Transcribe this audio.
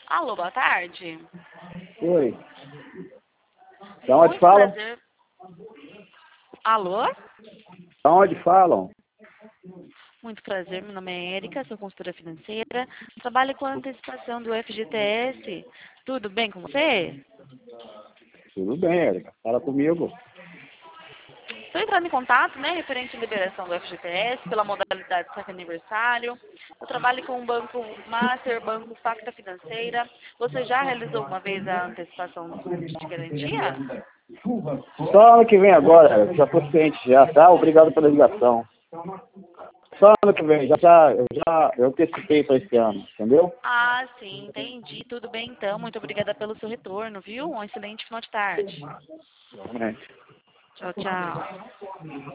Alô, boa tarde. Oi. Da onde Muito falam? prazer. Alô? Da onde falam? Muito prazer, meu nome é Érica, sou consultora financeira. Trabalho com a antecipação do FGTS. Tudo bem com você? Tudo bem, Érica. Fala comigo. Estou entrando em contato, né, referente à liberação do FGTS, pela modalidade saque aniversário. Eu trabalho com o Banco Master, Banco Facta Financeira. Você já realizou uma vez a antecipação do fundo de garantia? Só ano que vem agora, Érica. Já tô ciente já, tá? Obrigado pela ligação. Só ano que vem, eu antecipei para esse ano, entendeu? Ah, sim, entendi. Tudo bem, então. Muito obrigada pelo seu retorno, viu? Um excelente final de tarde. Realmente. Tchau, tchau.